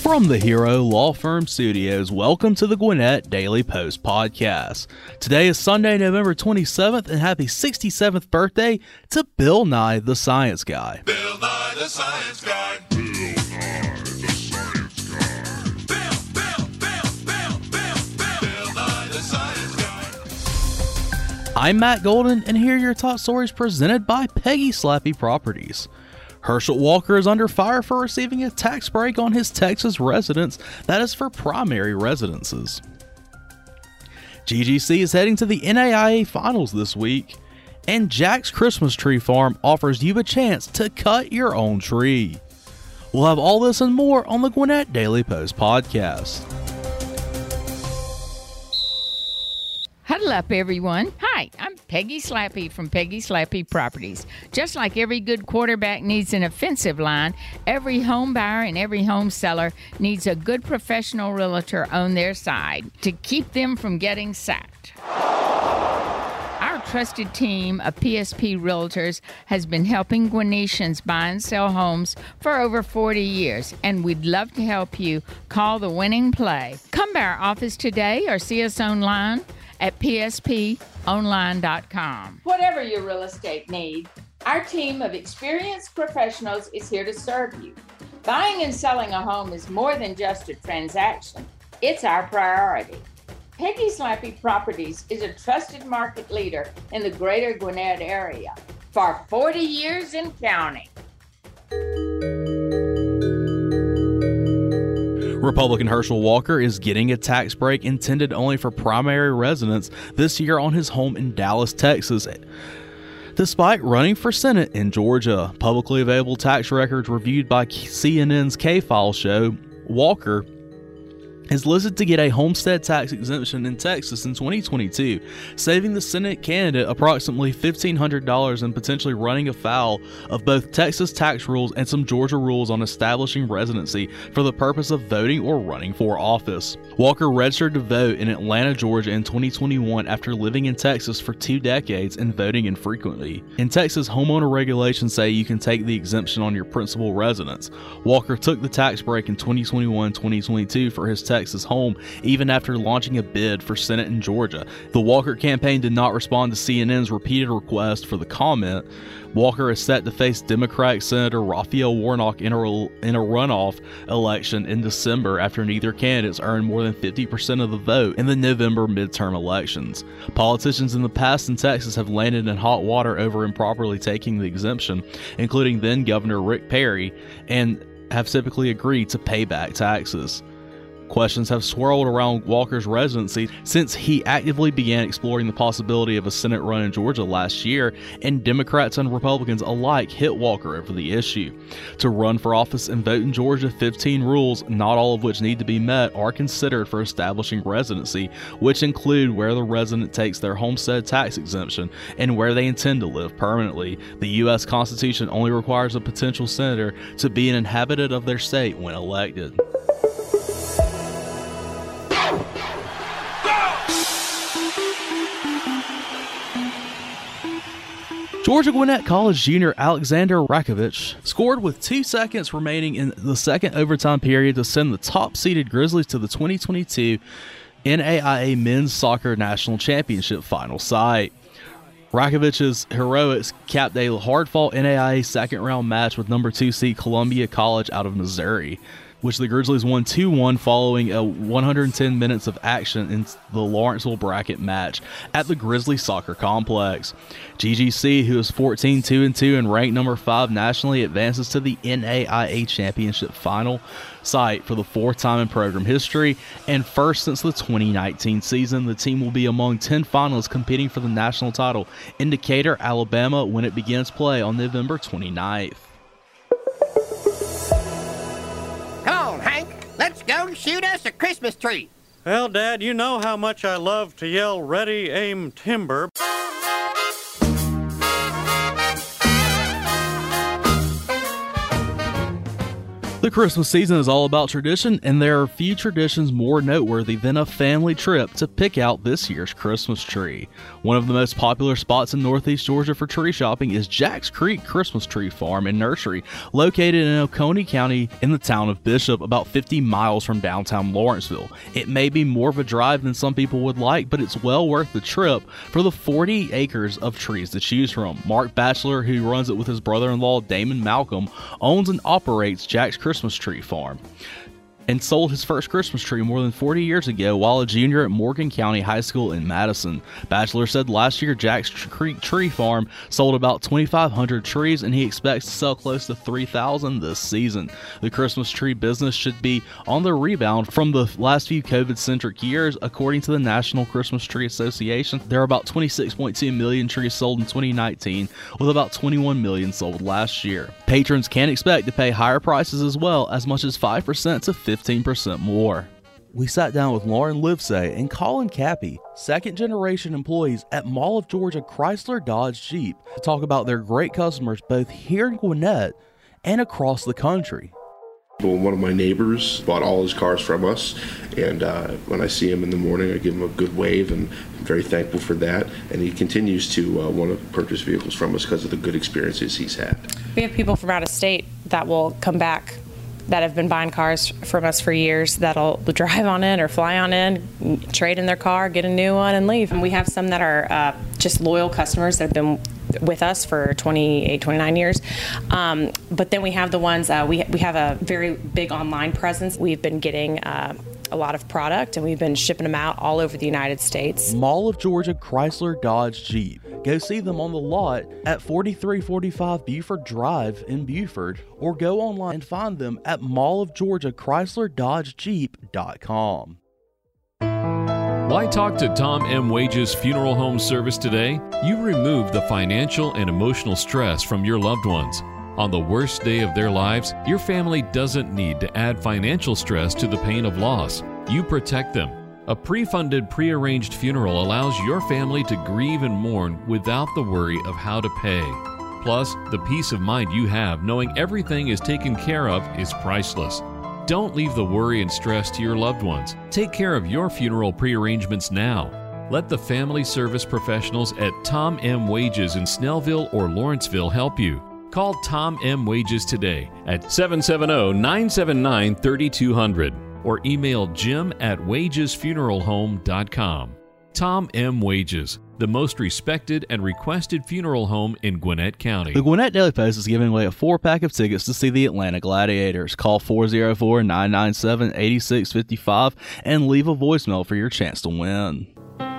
From the Hero Law Firm Studios, welcome to the Gwinnett Daily Post podcast. Today is Sunday, November 27th, and happy 67th birthday to Bill Nye the Science Guy. Bill Nye the Science Guy. Bill Nye the Science Guy. Bill Nye the Science Guy. I'm Matt Golden, and here are your top stories presented by Peggy Slappy Properties. Herschel Walker is under fire for receiving a tax break on his Texas residence that is for primary residences. GGC is heading to the NAIA Finals this week, and Jack's Christmas Tree Farm offers you a chance to cut your own tree. We'll have all this and more on the Gwinnett Daily Post podcast. Huddle up, everyone. Hi, I'm Peggy Slappy from Peggy Slappy Properties. Just like every good quarterback needs an offensive line, every home buyer and every home seller needs a good professional realtor on their side to keep them from getting sacked. Our trusted team of PSP Realtors has been helping Gwinnetians buy and sell homes for over 40 years, and we'd love to help you. Call the winning play. Come by our office today or see us online at psponline.com. Whatever your real estate need, our team of experienced professionals is here to serve you. Buying and selling a home is more than just a transaction. It's our priority. Peggy Slappy Properties is a trusted market leader in the greater Gwinnett area for 40 years and counting. Republican Herschel Walker is getting a tax break intended only for primary residents this year on his home in Dallas, Texas, despite running for Senate in Georgia. Publicly available tax records reviewed by CNN's K-File show Walker is listed to get a homestead tax exemption in Texas in 2022, saving the Senate candidate approximately $1,500 and potentially running afoul of both Texas tax rules and some Georgia rules on establishing residency for the purpose of voting or running for office. Walker registered to vote in Atlanta, Georgia in 2021 after living in Texas for 2 decades and voting infrequently. In Texas, homeowner regulations say you can take the exemption on your principal residence. Walker took the tax break in 2021-2022 for his Texas home, even after launching a bid for Senate in Georgia. The Walker campaign did not respond to CNN's repeated request for the comment. Walker is set to face Democratic Senator Raphael Warnock in a runoff election in December after neither candidates earned more than 50% of the vote in the November midterm elections. Politicians in the past in Texas have landed in hot water over improperly taking the exemption, including then Governor Rick Perry, and have typically agreed to pay back taxes. Questions have swirled around Walker's residency since he actively began exploring the possibility of a Senate run in Georgia last year, and Democrats and Republicans alike hit Walker over the issue. To run for office and vote in Georgia, 15 rules, not all of which need to be met, are considered for establishing residency, which include where the resident takes their homestead tax exemption and where they intend to live permanently. The U.S. Constitution only requires a potential senator to be an inhabitant of their state when elected. Georgia Gwinnett College junior Alexander Rakovich scored with 2 seconds remaining in the second overtime period to send the top-seeded Grizzlies to the 2022 NAIA Men's Soccer National Championship final site. Rakovich's heroics capped a hard-fought NAIA second-round match with number 2 seed Columbia College out of Missouri, which the Grizzlies won 2-1 following a 110 minutes of action in the Lawrenceville bracket match at the Grizzly Soccer Complex. GGC, who is 14-2-2 and ranked number 5 nationally, advances to the NAIA Championship final site for the 4th time in program history and first since the 2019 season. The team will be among 10 finalists competing for the national title in Decatur, Alabama, when it begins play on November 29th. Come on, Hank. Let's go shoot us a Christmas tree. Well, Dad, you know how much I love to yell, "Ready, aim, timber." The The Christmas season is all about tradition, and there are few traditions more noteworthy than a family trip to pick out this year's Christmas tree. One of the most popular spots in Northeast Georgia for tree shopping is Jacks Creek Christmas Tree Farm and Nursery, located in Oconee County in the town of Bishop, about 50 miles from downtown Lawrenceville. It may be more of a drive than some people would like, but it's well worth the trip for the 40 acres of trees to choose from. Mark Batchelor, who runs it with his brother-in-law Damon Malcolm, owns and operates Jacks Christmas Tree Farm and sold his first Christmas tree more than 40 years ago while a junior at Morgan County High School in Madison. Batchelor said last year Jacks Creek Tree Farm sold about 2,500 trees, and he expects to sell close to 3,000 this season. The Christmas tree business should be on the rebound from the last few COVID-centric years. According to the National Christmas Tree Association, there are about 26.2 million trees sold in 2019, with about 21 million sold last year. Patrons can expect to pay higher prices as well, as much as 5% to 15% more. We sat down with Lauren Livesay and Colin Cappy, second-generation employees at Mall of Georgia Chrysler Dodge Jeep, to talk about their great customers both here in Gwinnett and across the country. Well, one of my neighbors bought all his cars from us, and when I see him in the morning, I give him a good wave, and I'm very thankful for that. And he continues to want to purchase vehicles from us because of the good experiences he's had. We have people from out of state that will come back that have been buying cars from us for years that'll drive on in or fly on in, trade in their car, get a new one, and leave. And we have some that are just loyal customers that have been with us for 28, 29 years. But then we have the ones, we have a very big online presence. We've been getting a lot of product, and we've been shipping them out all over the United States. Mall of Georgia Chrysler Dodge Jeep. Go see them on the lot at 4345 Buford Drive in Buford, or go online and find them at mallofgeorgachryslerDodgeJeep.com. Why talk to Tom M. Wages Funeral Home Service today? You remove the financial and emotional stress from your loved ones. On the worst day of their lives, your family doesn't need to add financial stress to the pain of loss. You protect them. A pre-funded, pre-arranged funeral allows your family to grieve and mourn without the worry of how to pay. Plus, the peace of mind you have knowing everything is taken care of is priceless. Don't leave the worry and stress to your loved ones. Take care of your funeral pre-arrangements now. Let the family service professionals at Tom M. Wages in Snellville or Lawrenceville help you. Call Tom M. Wages today at 770-979-3200 or email jim@wagesfuneralhome.com. Tom M. Wages, the most respected and requested funeral home in Gwinnett County. The Gwinnett Daily Post is giving away a 4-pack of tickets to see the Atlanta Gladiators. Call 404-997-8655 and leave a voicemail for your chance to win.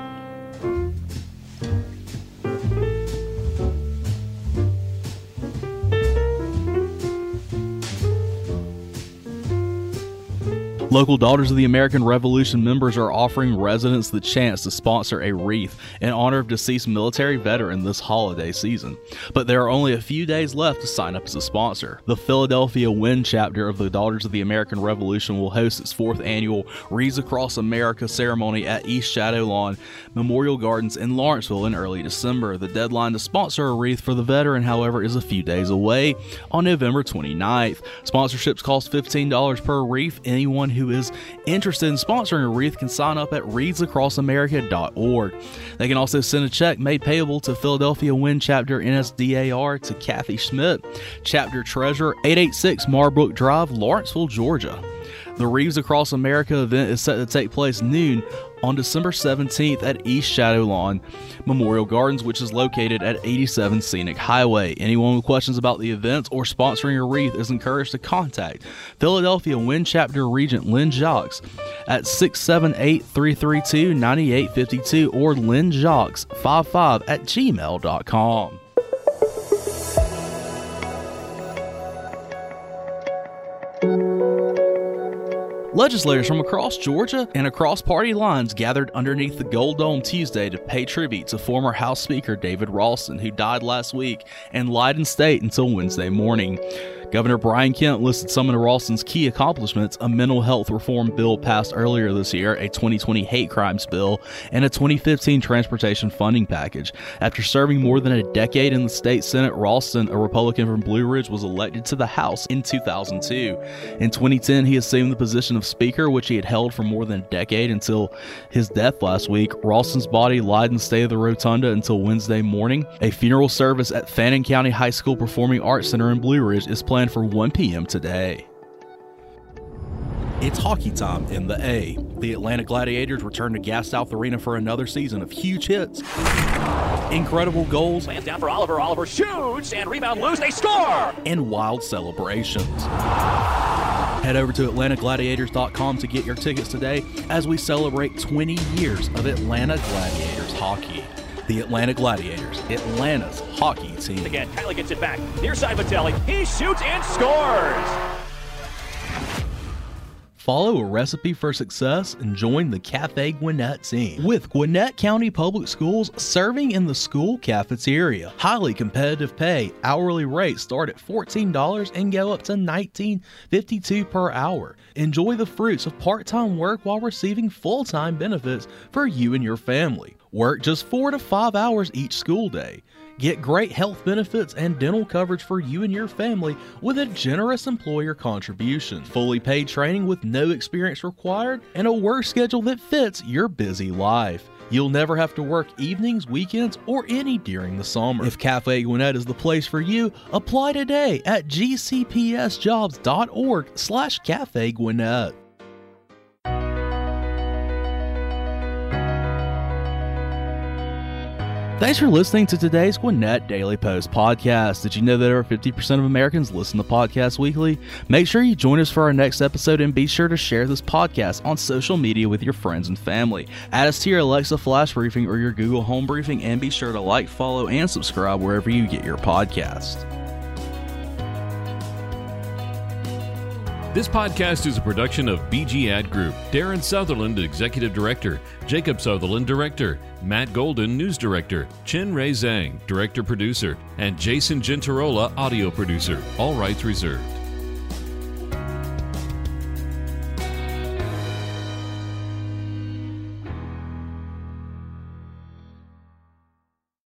Local Daughters of the American Revolution members are offering residents the chance to sponsor a wreath in honor of deceased military veteran this holiday season. But there are only a few days left to sign up as a sponsor. The Philadelphia Wynn chapter of the Daughters of the American Revolution will host its 4th annual Wreaths Across America ceremony at East Shadow Lawn Memorial Gardens in Lawrenceville in early December. The deadline to sponsor a wreath for the veteran, however, is a few days away on November 29th. Sponsorships cost $15 per wreath. Anyone who is interested in sponsoring a wreath can sign up at wreathsacrossamerica.org. They can also send a check made payable to Philadelphia Wynn Chapter NSDAR to Kathy Schmidt, Chapter Treasurer, 886 Marbrook Drive, Lawrenceville, Georgia. The Wreaths Across America event is set to take place noon on December 17th at East Shadow Lawn Memorial Gardens, which is located at 87 Scenic Highway. Anyone with questions about the event or sponsoring a wreath is encouraged to contact Philadelphia Wynn Chapter Regent Lynn Jocks at 678-332-9852 or lynnjocks55@gmail.com. Legislators from across Georgia and across party lines gathered underneath the Gold Dome Tuesday to pay tribute to former House Speaker David Ralston, who died last week and lied in state until Wednesday morning. Governor Brian Kemp listed some of Ralston's key accomplishments: a mental health reform bill passed earlier this year, a 2020 hate crimes bill, and a 2015 transportation funding package. After serving more than a decade in the state Senate, Ralston, a Republican from Blue Ridge, was elected to the House in 2002. In 2010, he assumed the position of Speaker, which he had held for more than a decade until his death last week. Ralston's body lied in the state of the Rotunda until Wednesday morning. A funeral service at Fannin County High School Performing Arts Center in Blue Ridge is planned for 1 p.m. today. It's hockey time in the A. The Atlanta Gladiators return to Gas South Arena for another season of huge hits, incredible goals, lands down for Oliver. Oliver shoots and rebound loose. They score! And wild celebrations. Head over to AtlantaGladiators.com to get your tickets today as we celebrate 20 years of Atlanta Gladiators hockey. The Atlanta Gladiators, Atlanta's hockey team. Again, Kylie gets it back. Near side Vitelli. He shoots and scores! Follow a recipe for success and join the Cafe Gwinnett team. With Gwinnett County Public Schools serving in the school cafeteria. Highly competitive pay. Hourly rates start at $14 and go up to $19.52 per hour. Enjoy the fruits of part-time work while receiving full-time benefits for you and your family. Work just 4 to 5 hours each school day. Get great health benefits and dental coverage for you and your family with a generous employer contribution. Fully paid training with no experience required, and a work schedule that fits your busy life. You'll never have to work evenings, weekends, or any during the summer. If Cafe Gwinnett is the place for you, apply today at gcpsjobs.org/Cafe Gwinnett. Thanks for listening to today's Gwinnett Daily Post podcast. Did you know that over 50% of Americans listen to podcasts weekly? Make sure you join us for our next episode and be sure to share this podcast on social media with your friends and family. Add us to your Alexa Flash Briefing or your Google Home Briefing, and be sure to like, follow, and subscribe wherever you get your podcast. This podcast is a production of BG Ad Group. Darren Sutherland, Executive Director. Jacob Sutherland, Director. Matt Golden, News Director. Chen Ray Zhang, Director Producer. And Jason Gentarola, Audio Producer. All rights reserved.